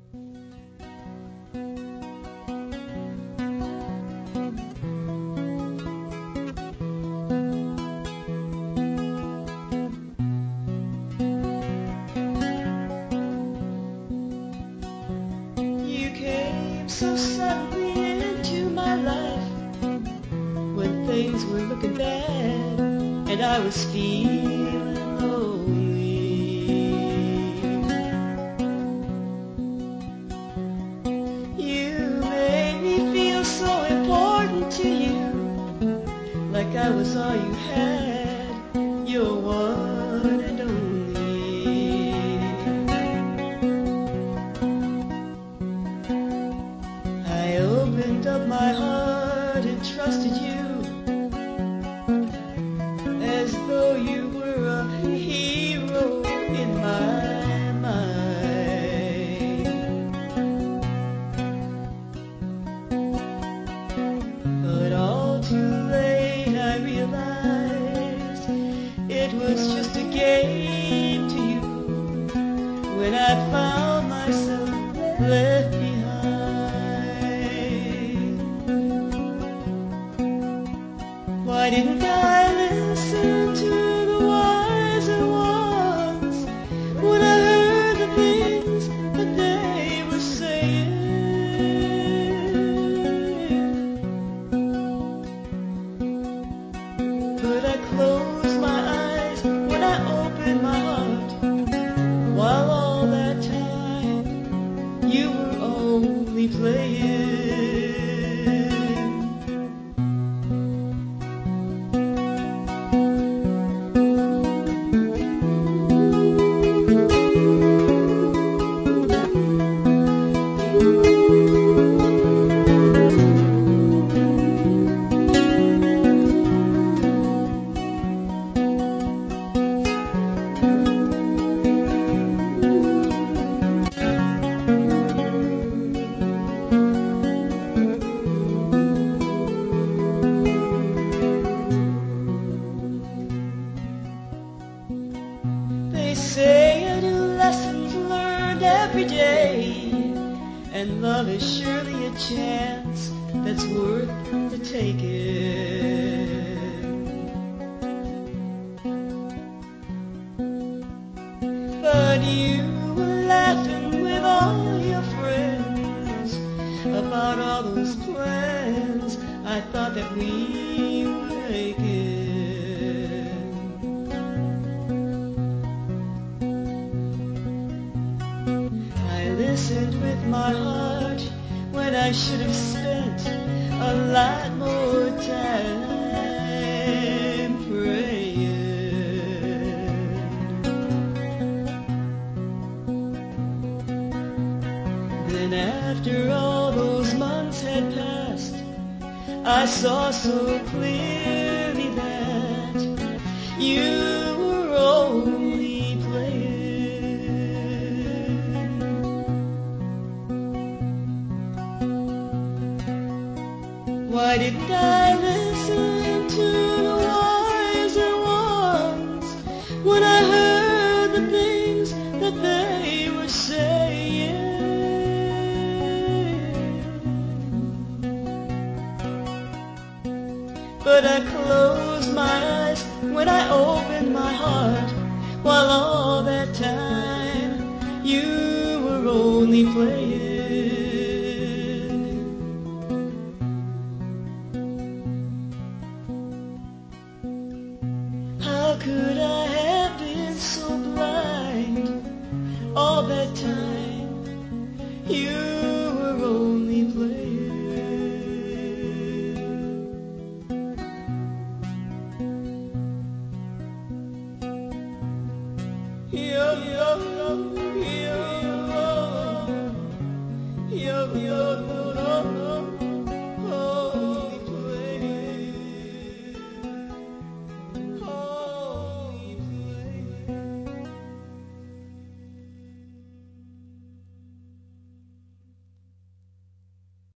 You came so suddenly into my life when things were looking bad and I was feeling lonely. You made me feel so important to you, like I was all you had, your one and only. I opened up my heart and trusted you as though you were a hero in my mind. But all too late I realized it was just a game to you when I found myself left behind. Why didn't I listen to the wiser ones when I heard the things that they were saying? Could I close my eyes when I opened my heart, while all that time you were only playing? They say a new lesson's learned every day, and love is surely a chance that's worth the taking. But you were laughing with all your friends about all those plans I thought that we were making. I listened with my heart when I should have spent a lot more time praying. Then after all those months had passed, I saw so clearly that you were only playing. Why didn't I listen to the wiser ones when I heard the things that they were saying? But I closed my eyes when I opened my heart, while all that time you were only playing. How could I have been so blind all that time? You were only playing. Yo, yo, yo, yo, yo, yo, yo.